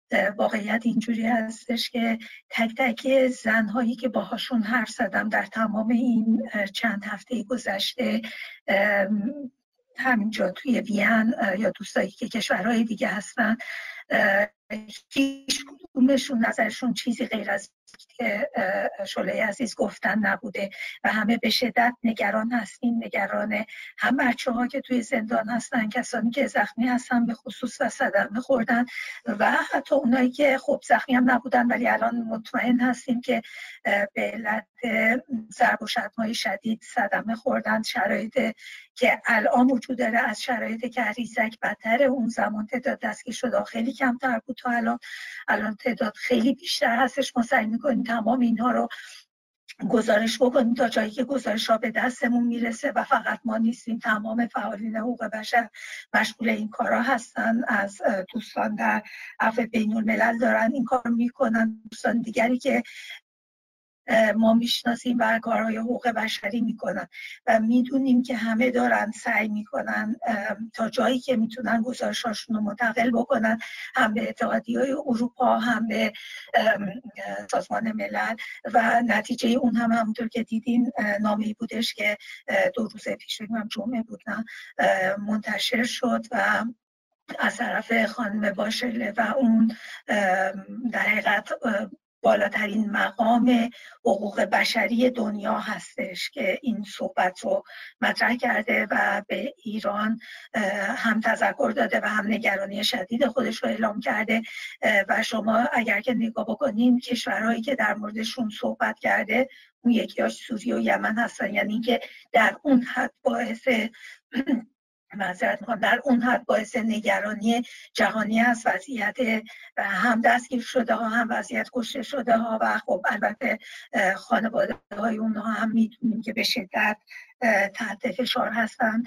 واقعیت اینجوری هستش که تک تک زنهایی که باهاشون حرف زدم در تمام این چند هفته گذشته، همینجا توی وین یا دوستایی که کشورهای دیگه هستن، هیچ کدومشون نظرشون چیزی غیر از که شعله عزیز گفتن نبوده و همه به شدت نگران هستیم، نگران هم بچه ها که توی زندان هستن، کسانی که زخمی هستن به خصوص و صدمه خوردن و حتی اونایی که خب زخمی هم نبودن ولی الان مطمئن هستیم که به علت ضرب و شتم‌های شدید صدمه خوردن. شرایط که الان وجود داره از شرایط که ریزک بدتر، اون زمان تعداد دستگیر شده خیلی کمتر بود تا الان تعداد خیلی بیشتر هستش. ما سعی می‌کنیم تمام اینها رو گزارش بکنیم تا جایی که گزارش ها به دستمون میرسه و فقط ما نیستیم، تمام فعالین حقوق بشر مشغول این کارا هستن. از دوستان در عفو بین الملل دارن این کار میکنن، دوستان دیگری که ما میشناسیم و کارهای حقوق بشری میکنن و میدونیم که همه دارن سعی میکنن تا جایی که میتونن گزارشاشون رو منتقل بکنن، هم به اتحادیه اروپا هم به سازمان ملل و نتیجه اون هم همونطور که دیدین نامه‌ای بودش که 2 روز پیش هم جمعه بود منتشر شد و از طرف خانم باشله و اون در حقیقت بالاترین مقام حقوق بشری دنیا هستش که این صحبت رو مطرح کرده و به ایران هم تذکر داده و هم نگرانی شدید خودش رو اعلام کرده. و شما اگر که نگاه بکنین کشورهایی که در موردشون صحبت کرده اون یکیاش سوریه و یمن هستن، یعنی که در اون حد در اون حد باعث نگرانی جهانی هست وضعیت هم دستگیر شده ها هم وضعیت کشته شده ها و خب البته خانواده های اونها هم میدونیم که به شدت تحت فشار هستن،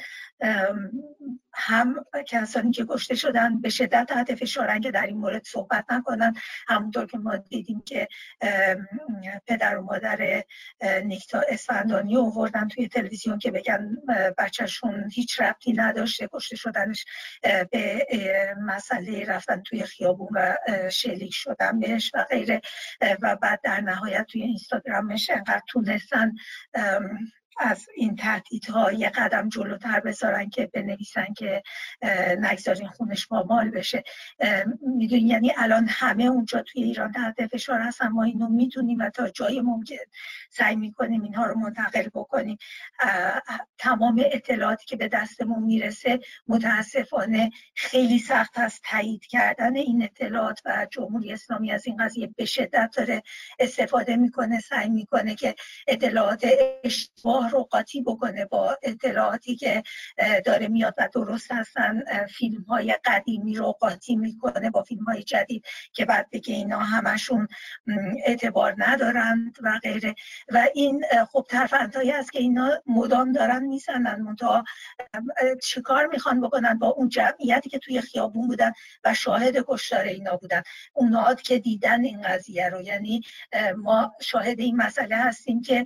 هم کسانی که کشته شدن به شدت تحت فشارن که در این مورد صحبت نکنن. همونطور که ما دیدیم که پدر و مادر نیکتا اسفندانی رو آوردن توی تلویزیون که بگن بچهشون هیچ ربطی نداشته، کشته شدنش به مسئله رفتن توی خیابون و شلیک شدن بهش و غیره، و بعد در نهایت توی اینستاگرامش انقدر تونستن از این تهدیدها یه قدم جلوتر بذارن که بنویسن که نگذارین خونش پامال بشه. میدونی یعنی الان همه اونجا توی ایران تحت فشار هستن، ما اینو میدونیم و تا جای ممکن سعی میکنیم اینها رو منتقل بکنیم. تمام اطلاعاتی که به دستمون میرسه متاسفانه خیلی سخت هست تایید کردن این اطلاعات و جمهوری اسلامی از این قضیه به شدت داره استفاده میکنه، سعی میکنه که اطلاعات اشتباه رو قاطی بکنه با اطلاعاتی که داره میاد و درست هستن. فیلم های قدیمی رو قاطی میکنه با فیلم های جدید که بعد بگه اینا همشون اعتبار ندارند و غیره. و این خب ترفندهایی هست که اینا مدام دارن میزنن. منتها چیکار میخوان بکنن با اون جمعیتی که توی خیابون بودن و شاهد کشتار اینا بودن، اونها که دیدن این قضیه رو. یعنی ما شاهد این مسئله هستیم که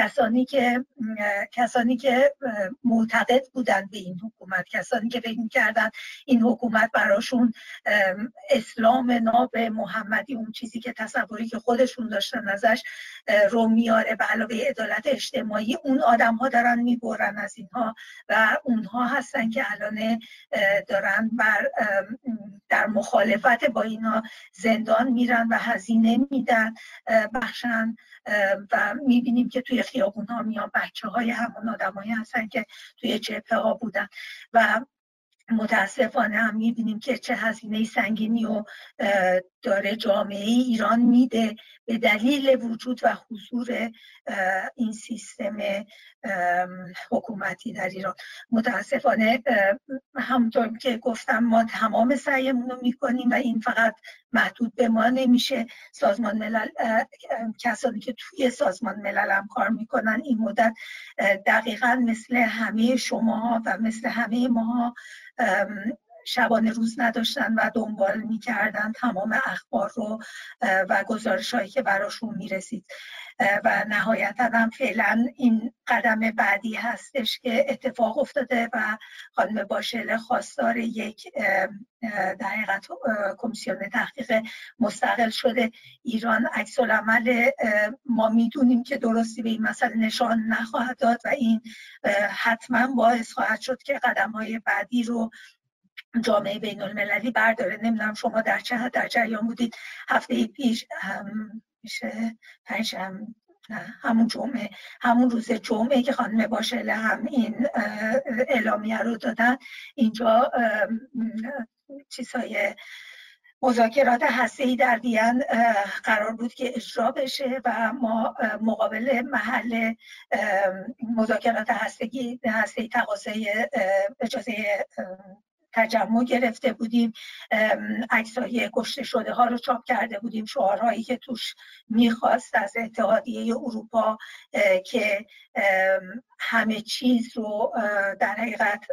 کسانی که معتقد بودن به این حکومت، کسانی که فکر می‌کردن این حکومت براشون اسلام ناب محمدی، اون چیزی که تصوری که خودشون داشتن ازش رو میاره به علاوه عدالت اجتماعی، اون آدم‌ها دارن میبرن از اینها و اونها هستن که الان دارن در مخالفت با اینا زندان میرن و هزینه میدن بخشن و میبینیم که توی خیابون ها میان بچه های همون آدمایی هستن که توی جبهه ها بودن و متاسفانه هم میبینیم که چه هزینه سنگینی رو داره جامعه ایران میده به دلیل وجود و حضور این سیستم حکومتی در ایران. متاسفانه همونطور که گفتم ما تمام سعیمون رو میکنیم و این فقط محدود به ما نمیشه. سازمان ملل، کسانی که توی سازمان ملل هم کار میکنن این مدت دقیقاً مثل همه شماها و مثل همه ماها شبانه روز نداشتن و دنبال میکردن تمام اخبار رو و گزارش هایی که براشون میرسید. و نهایتا هم فعلا این قدم بعدی هستش که اتفاق افتاده و خانم باشله خواستار یک در حقیقت کمیسیون تحقیق مستقل شده. ایران عکس العمل ما میدونیم که درستی به این مسئله نشان نخواهد داد و این حتما باعث خواهد شد که قدم‌های بعدی رو جامعه بین المللی برداره. نمیدونم شما در چه حد در جریان بودید، هفته پیش میشه همون روز جمعه که خانم باشله هم این اعلامیه رو دادن، اینجا چیزهای مذاکرات هسته‌ای در وین قرار بود که اجرا بشه و ما مقابل محل مذاکرات هسته‌ای تقاضای اجازه تجمع گرفته بودیم، عکسای کشته شده ها رو چاپ کرده بودیم، شعارهایی که توش میخواست از اتحادیه اروپا که همه چیز رو در حقیقت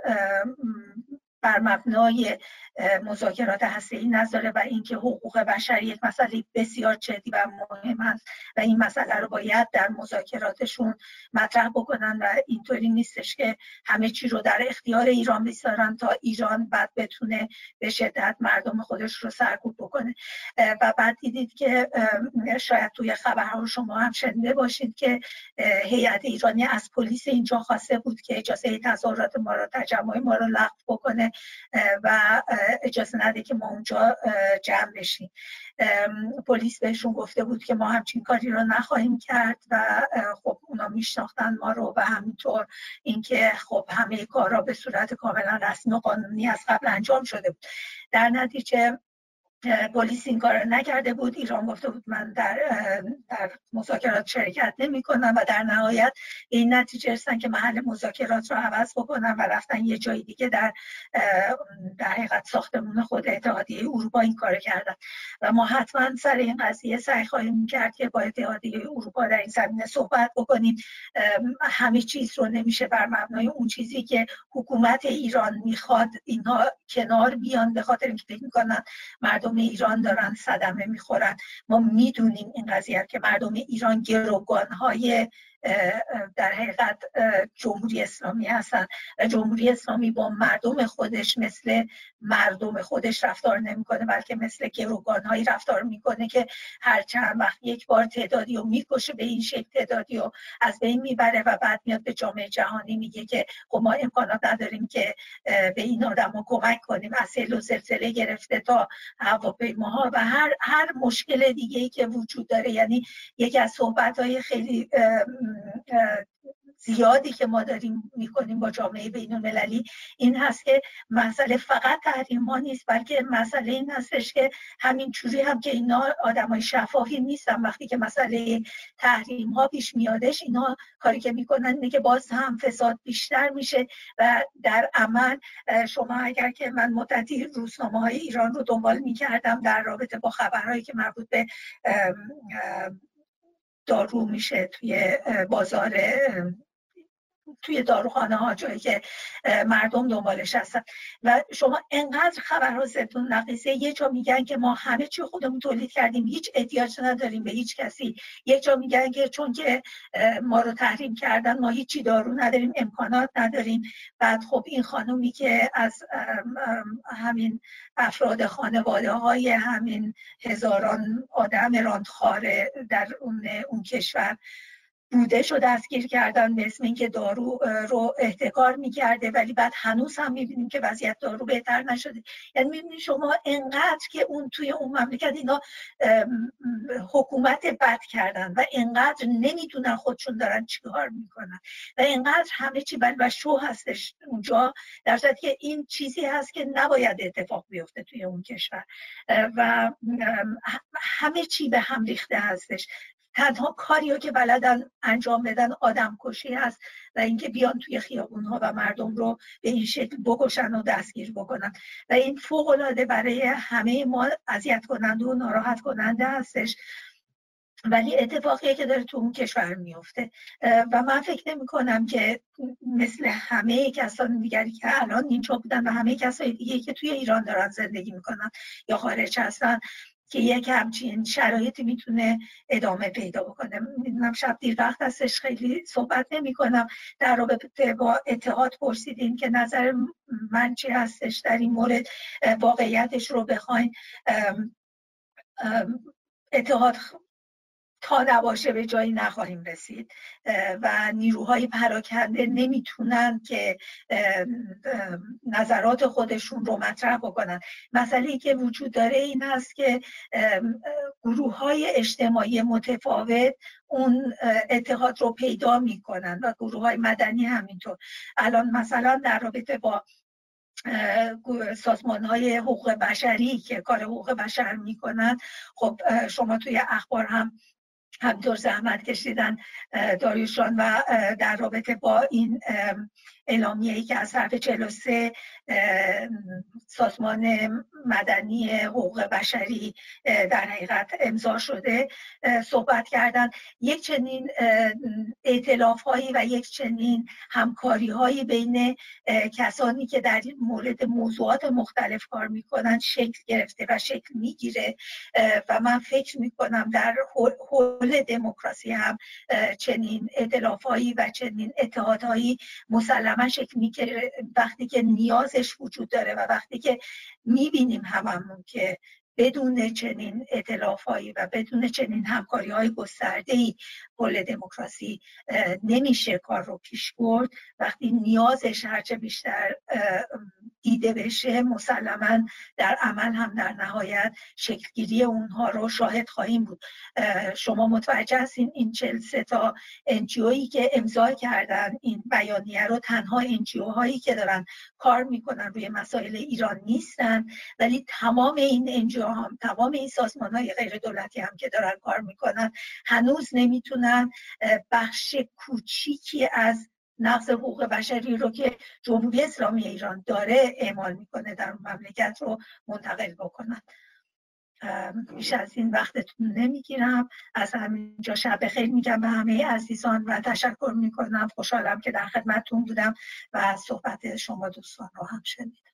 بر مبنای مذاکرات هسته‌ای نذاره و اینکه حقوق بشر یک مسئله بسیار جدی و مهم است و این مسئله رو باید در مذاکراتشون مطرح بکنن و اینطوری نیستش که همه چی رو در اختیار ایران بذارن تا ایران بعد بتونه به شدت مردم خودش رو سرکوب بکنه. و بعد دیدید که شاید توی خبرها شما هم شنیده باشید که هیئت ایرانی از پلیس اینجا خواسته بود که اجازه تظاهرات ما رو، تجمع ما رو لغو بکنه و اجازه نده که ما اونجا جمع بشیم. پلیس بهشون گفته بود که ما همچین کاری رو نخواهیم کرد و خب اونا میشناختن ما رو و همینطور اینکه خب همه کارا به صورت کاملا رسمی و قانونی از قبل انجام شده بود. در نتیجه پلیس این کار نکرده بود. ایران گفته بود من در مذاکرات شرکت نمی کنم و در نهایت این نتیجه رسیدن که محل مذاکرات رو عوض بکنن و رفتن یه جای دیگه در حقیقت ساختمون خود اتحادیه اروپا این کار کردن و ما حتما سر این قضیه سعی خواهیم کرد که با اتحادیه اروپا در این زمینه صحبت بکنیم. همه چیز رو نمیشه بر مبنای اون چیزی که حکومت ایران میخواد اینها کنار بیان به خاطر اینکه فکر میکنن مردم ایران دارن صدمه میخورن. ما میدونیم این قضیه که مردم ایران گروگانهای در حقیقت جمهوری اسلامی هستن و جمهوری اسلامی با مردم خودش مثل مردم خودش رفتار نمیکنه، بلکه مثل گروگانهایی رفتار میکنه که هر چند وقت یک بار تعدادی رو میکشه، به این شکل تعدادی رو از بین میبره و بعد میاد به جامعه جهانی میگه که خب ما امکانات نداریم که به این آدم کمک کنیم، از سیل و زلزله گرفته تا هواپیماها و هر مشکل دیگه‌ای که وجود داره. یعنی یکی از صحبت‌های خیلی زیادی که ما داریم میکنیم با جامعه بین المللی این هست که مسئله فقط تحریم ها نیست، بلکه مسئله این هستش که همینجوری هم که اینا آدمای شفافی نیستن، وقتی که مسئله تحریم ها پیش میادش اینا کاری که میکنن اینه که باز هم فساد بیشتر میشه و در عمل شما اگر که من مدتی روزنامه های ایران رو دنبال میکردم در رابطه با خبرهایی که مربوط به دارو میشه توی بازار، توی داروخانه ها، جایی که مردم دنبالش هستن و شما انقدر خبرها زدون نقیصه. یه جا میگن که ما همه چی خودمون تولید کردیم، هیچ احتیاج نداریم به هیچ کسی. یه جا میگن که چون که ما رو تحریم کردن ما هیچی دارو نداریم، امکانات نداریم. بعد خب این خانومی که از همین افراد خانواده های همین هزاران آدم راندخاره در اون کشور بوده شو دستگیر کردن به اسم اینکه دارو رو احتکار میکرده، ولی بعد هنوز هم میبینیم که وضعیت دارو بهتر نشده. یعنی میبینید شما انقدر که اون توی اون مملکت اینا حکومت بد کردن و انقدر نمیدونن خودشون دارن چیکار میکنن و انقدر همه چی بد و شو هستش اونجا، در صورتی که این چیزی هست که نباید اتفاق بیفته توی اون کشور و همه چی به هم ریخته هستش. تنها کاریو که بلدن انجام بدن آدم کشی هست و اینکه بیان توی خیابون‌ها و مردم رو به این شکل بکشن و دستگیر بکنن و این فوق‌العاده برای همه ما اذیت کننده و ناراحت کننده هستش، ولی اتفاقیه که داره تو اون کشور میفته و من فکر نمی کنم که مثل همه کسان دیگری که الان اینجا بودن و همه کسای دیگه که توی ایران دارن زندگی میکنن یا خارج هستن که یک همچین شرایطی میتونه ادامه پیدا بکنه. میدونم شب دیر وقت هستش، خیلی صحبت نمی کنم. در رابطه با اتحاد پرسیدین که نظر من چی هستش در این مورد. واقعیتش رو بخواین، اتحاد تا نباشه به جایی نخواهیم رسید و نیروهای پراکنده نمیتونن که نظرات خودشون رو مطرح بکنن. مسئله‌ای که وجود داره این هست که گروه‌های اجتماعی متفاوت اون اتحاد رو پیدا میکنن و گروه‌های مدنی همینطور. الان مثلا در رابطه با سازمان‌های حقوق بشری که کار حقوق بشر میکنن، خب شما توی اخبار هم همینطور زحمت کشیدن داریوشان و در رابطه با این اعلامیه‌ای که از طرف 43 سازمان مدنی حقوق بشری در حقیقت امضا شده صحبت کردن. یک چنین ائتلاف‌هایی و یک چنین همکاری‌هایی بین کسانی که در این مورد موضوعات مختلف کار میکنن شکل گرفته و شکل میگیره و من فکر میکنم در حول دموکراسی هم چنین ائتلاف‌هایی و چنین اتحادهایی مسلما شکل میگیره وقتی که نیازش وجود داره و وقتی که میبینیم هممون که بدون چنین ائتلاف‌هایی و بدون چنین همکاری‌های گسترده‌ای حول دموکراسی نمیشه کار رو پیش برد. وقتی نیازش هرچه بیشتر دیده بشه مسلما در عمل هم در نهایت شکلگیری اونها رو شاهد خواهیم بود. شما متوجه هستین این 43 تا NGOیی که امضا کردن این بیانیه رو تنها NGO هایی که دارن کار میکنن روی مسائل ایران نیستن، ولی تمام این NGO هم، تمام این سازمان های غیر دولتی هم که دارن کار میکنن هنوز نمیتونن بخش کوچیکی از نقض حقوق بشری رو که جمهوری اسلامی ایران داره اعمال میکنه در مملکت رو منتقل بکنن. بیش از این وقتتون نمیگیرم. از همینجا شب بخیر میگم به همه عزیزان و تشکر میکنم. خوشحالم که در خدمتتون بودم و صحبت شما دوستان رو هم شنیدم.